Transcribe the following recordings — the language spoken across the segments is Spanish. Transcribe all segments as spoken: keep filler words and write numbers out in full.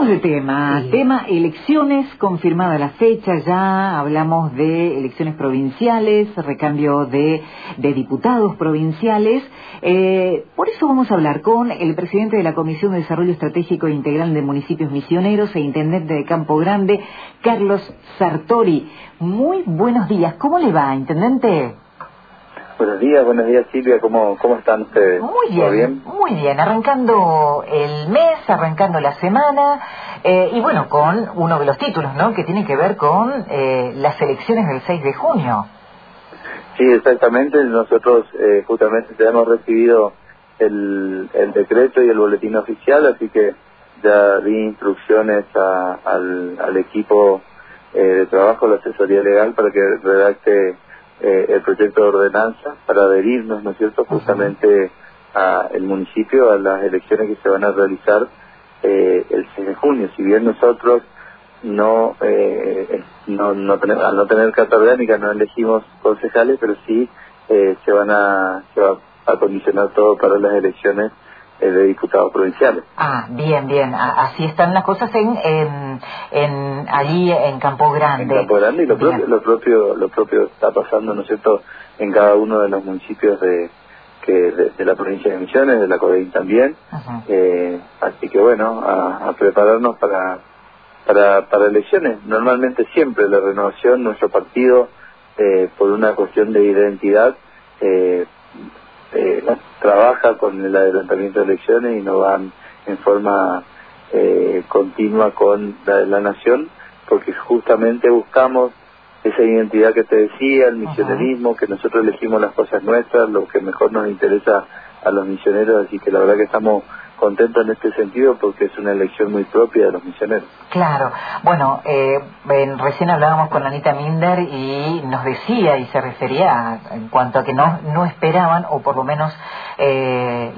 Cambiamos de tema, Sí. tema elecciones, confirmada la fecha ya, hablamos de elecciones provinciales, recambio de, de diputados provinciales, eh, por eso vamos a hablar con el presidente de la Comisión de Desarrollo Estratégico e Integral de Municipios Misioneros e intendente de Campo Grande, Carlos Sartori. Muy buenos días, ¿cómo le va, intendente? Buenos días, buenos días Silvia, ¿cómo, cómo están ustedes? Muy bien, ¿Todo bien? muy bien, arrancando el mes, arrancando la semana, eh, y bueno, con uno de los títulos, ¿no?, que tiene que ver con eh, las elecciones del seis de junio. Sí, exactamente, nosotros eh, justamente ya hemos recibido el, el decreto y el boletín oficial, así que ya di instrucciones a, al, al equipo eh, de trabajo, la asesoría legal, para que redacte Eh, el proyecto de ordenanza para adherirnos, ¿no es cierto?, justamente a el municipio a las elecciones que se van a realizar eh, el seis de junio. Si bien nosotros no, eh, no, no tener, al no tener carta orgánica no elegimos concejales, pero sí eh, se van a, se va a condicionar todo para las elecciones de diputados provinciales. Ah, bien, bien, a, así están las cosas en, en, en allí en Campo Grande. En Campo Grande, y lo propio, lo propio lo propio está pasando, ¿no es cierto?, en cada uno de los municipios de que de, de la provincia de Misiones, de la CODEIN también. Uh-huh. eh, así que bueno, a, a prepararnos para, para para elecciones. Normalmente siempre la renovación, nuestro partido, eh, por una cuestión de identidad, eh, Eh, trabaja con el adelantamiento de elecciones y no van en forma eh, continua con la de la nación, porque justamente buscamos esa identidad que te decía, el misionerismo, uh-huh. que nosotros elegimos las cosas nuestras, lo que mejor nos interesa a los misioneros, así que la verdad que estamos contentos en este sentido porque es una elección muy propia de los misioneros. Claro, bueno, eh, en, recién hablábamos con Anita Minder y nos decía y se refería a, en cuanto a que no, no esperaban, o por lo menos eh,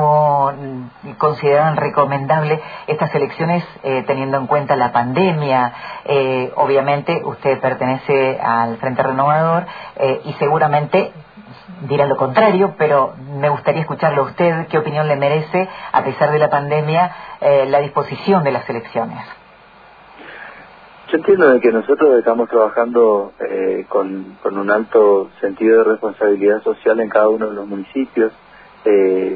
no consideraban recomendable estas elecciones eh, teniendo en cuenta la pandemia. Eh, obviamente usted pertenece al Frente Renovador eh, y seguramente dirá lo contrario, pero me gustaría escucharle a usted qué opinión le merece, a pesar de la pandemia, eh, la disposición de las elecciones. Yo entiendo de que nosotros estamos trabajando eh, con, con un alto sentido de responsabilidad social en cada uno de los municipios. Eh,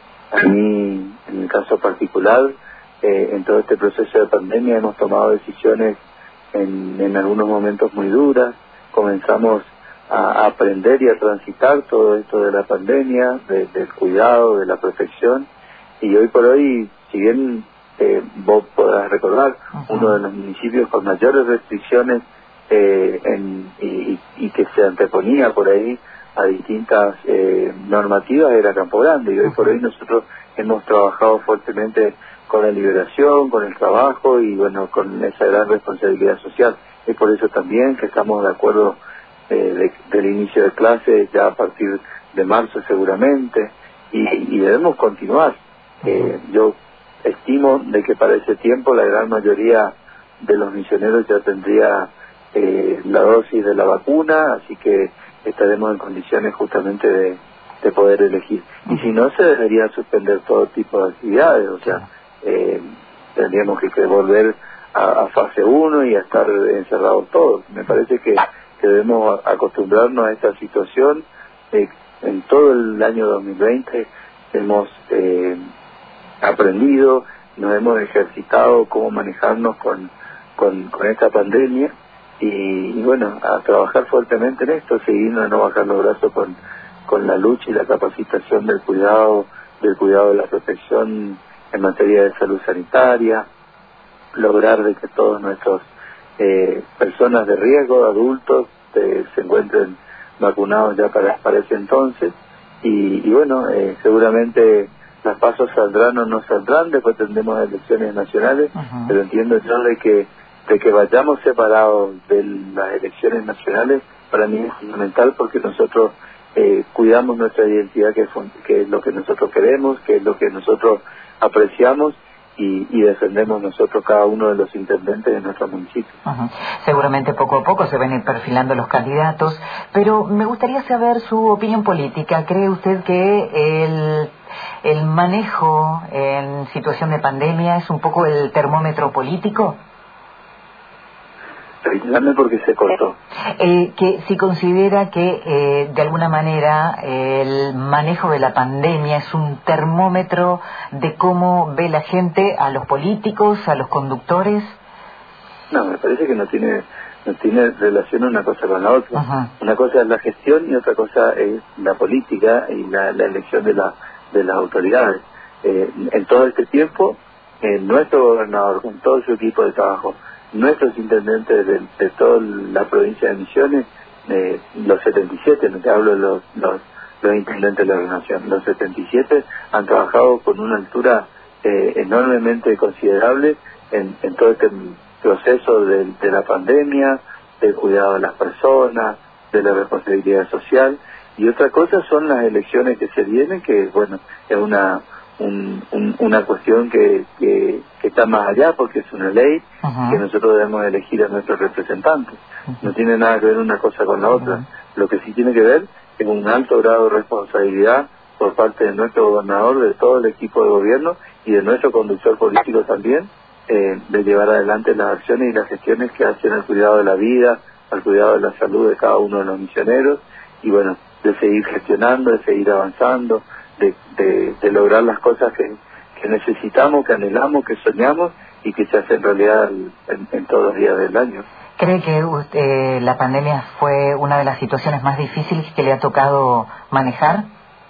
a mí, en el caso particular, eh, en todo este proceso de pandemia hemos tomado decisiones en, en algunos momentos muy duras. Comenzamos a aprender y a transitar todo esto de la pandemia, de, del cuidado, de la protección, y hoy por hoy, si bien eh, vos podrás recordar, uh-huh. uno de los municipios con mayores restricciones eh, en, y, y que se anteponía por ahí a distintas eh, normativas era Campo Grande, y hoy uh-huh. por hoy nosotros hemos trabajado fuertemente con la liberación, con el trabajo y bueno, con esa gran responsabilidad social. Es por eso también que estamos de acuerdo Eh, de, del inicio de clases ya a partir de marzo seguramente, y, y debemos continuar. Eh, yo estimo de que para ese tiempo la gran mayoría de los misioneros ya tendría eh, la dosis de la vacuna, así que estaremos en condiciones justamente de, de poder elegir. Y si no, se debería suspender todo tipo de actividades, o sea, eh, tendríamos que, que volver a, a fase uno y a estar encerrados todos. Me parece que que debemos acostumbrarnos a esta situación. Eh, en todo el año dos mil veinte hemos eh, aprendido, nos hemos ejercitado cómo manejarnos con, con, con esta pandemia y, y bueno, a trabajar fuertemente en esto, seguir a no bajar los brazos con, con la lucha y la capacitación del cuidado, del cuidado de la protección en materia de salud sanitaria, lograr de que todos nuestros Eh, personas de riesgo, adultos, eh, se encuentren vacunados ya para, para ese entonces, y, y bueno, eh, seguramente las pasos saldrán o no saldrán, después tendremos elecciones nacionales, uh-huh. pero entiendo yo de que, de que vayamos separados de las elecciones nacionales, para mí es fundamental, porque nosotros eh, cuidamos nuestra identidad, que es, que es lo que nosotros queremos, que es lo que nosotros apreciamos, y, y defendemos nosotros cada uno de los intendentes de nuestro municipio. Uh-huh. Seguramente poco a poco se van a ir perfilando los candidatos, pero me gustaría saber su opinión política. ¿Cree usted que el, el manejo en situación de pandemia es un poco el termómetro político? Reiterame porque se cortó. Eh, que si considera que eh, de alguna manera el manejo de la pandemia es un termómetro de cómo ve la gente a los políticos, a los conductores. No, me parece que no tiene no tiene relación una cosa con la otra. Uh-huh. Una cosa es la gestión y otra cosa es la política y la, la elección de la de las autoridades. Eh, en todo este tiempo, eh, nuestro gobernador con todo su equipo de trabajo, nuestros intendentes de, de toda la provincia de Misiones, eh, los setenta y siete, no te hablo de los, los, los intendentes de la nación, los setenta y siete han trabajado con una altura eh, enormemente considerable en, en todo este proceso de, de la pandemia, del cuidado de las personas, de la responsabilidad social, y otra cosa son las elecciones que se vienen, que bueno, es una Un, un, una cuestión que, que, que está más allá porque es una ley. Uh-huh. Que nosotros debemos elegir a nuestros representantes. Uh-huh. No tiene nada que ver una cosa con la otra. Uh-huh. Lo que sí tiene que ver es un alto grado de responsabilidad por parte de nuestro gobernador, de todo el equipo de gobierno y de nuestro conductor político también, eh, de llevar adelante las acciones y las gestiones que hacen al cuidado de la vida, al cuidado de la salud de cada uno de los misioneros, y bueno, de seguir gestionando, de seguir avanzando, De, de, de lograr las cosas que, que necesitamos, que anhelamos, que soñamos y que se hacen realidad en, en todos los días del año. ¿Cree que usted, la pandemia fue una de las situaciones más difíciles que le ha tocado manejar?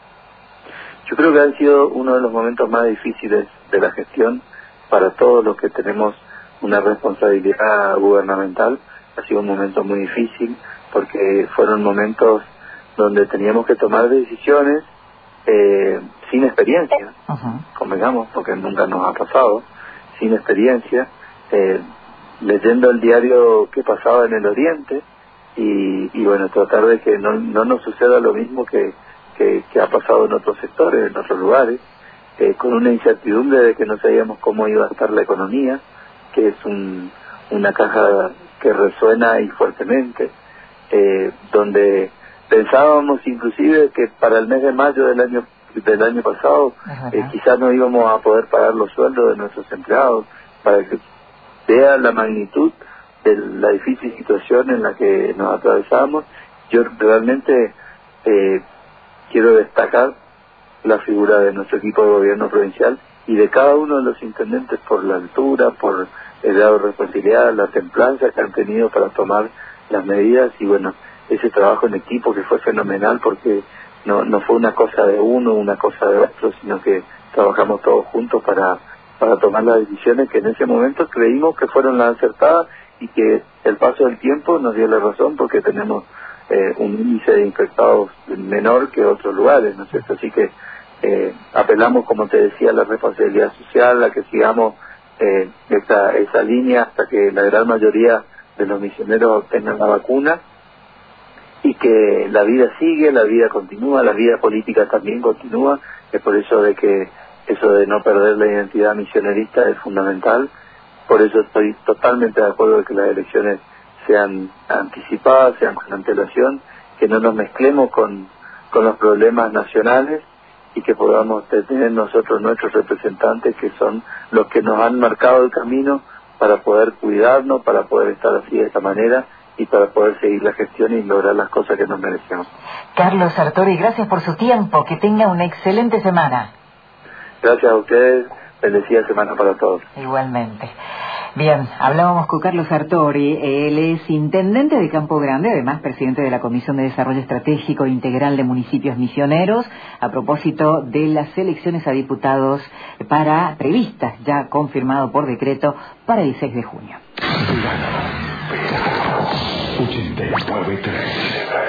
Yo creo que ha sido uno de los momentos más difíciles de la gestión para todos los que tenemos una responsabilidad gubernamental. Ha sido un momento muy difícil porque fueron momentos donde teníamos que tomar decisiones Eh, sin experiencia, uh-huh. convengamos, porque nunca nos ha pasado, sin experiencia, eh, leyendo el diario que pasaba en el Oriente y, y bueno, tratar de que no, no nos suceda lo mismo que, que, que ha pasado en otros sectores, en otros lugares, eh, con una incertidumbre de que no sabíamos cómo iba a estar la economía, que es un, una caja que resuena y fuertemente, eh, donde pensábamos inclusive que para el mes de mayo del año del año pasado eh, quizás no íbamos a poder pagar los sueldos de nuestros empleados, para que vean la magnitud de la difícil situación en la que nos atravesamos. Yo realmente eh, quiero destacar la figura de nuestro equipo de gobierno provincial y de cada uno de los intendentes por la altura, por el grado de responsabilidad, la templanza que han tenido para tomar las medidas y bueno, ese trabajo en equipo que fue fenomenal porque no no fue una cosa de uno, una cosa de otro, sino que trabajamos todos juntos para para tomar las decisiones que en ese momento creímos que fueron las acertadas y que el paso del tiempo nos dio la razón porque tenemos eh, un índice de infectados menor que otros lugares, ¿no es cierto? Así que eh, apelamos, como te decía, a la responsabilidad social, a que sigamos eh, esa, esa línea hasta que la gran mayoría de los misioneros obtengan la vacuna, y que la vida sigue, la vida continúa, la vida política también continúa. Es por eso de que eso de no perder la identidad misionerista es fundamental. Por eso estoy totalmente de acuerdo de que las elecciones sean anticipadas, sean con antelación, que no nos mezclemos con, con los problemas nacionales y que podamos tener nosotros nuestros representantes que son los que nos han marcado el camino para poder cuidarnos, para poder estar así de esta manera y para poder seguir la gestión y lograr las cosas que nos merecemos. Carlos Sartori, gracias por su tiempo, que tenga una excelente semana. Gracias a ustedes, bendecida semana para todos. Igualmente. Bien, hablábamos con Carlos Sartori, él es intendente de Campo Grande, además presidente de la Comisión de Desarrollo Estratégico Integral de Municipios Misioneros, a propósito de las elecciones a diputados para previstas, ya confirmado por decreto, para el seis de junio. ochenta y nueve tres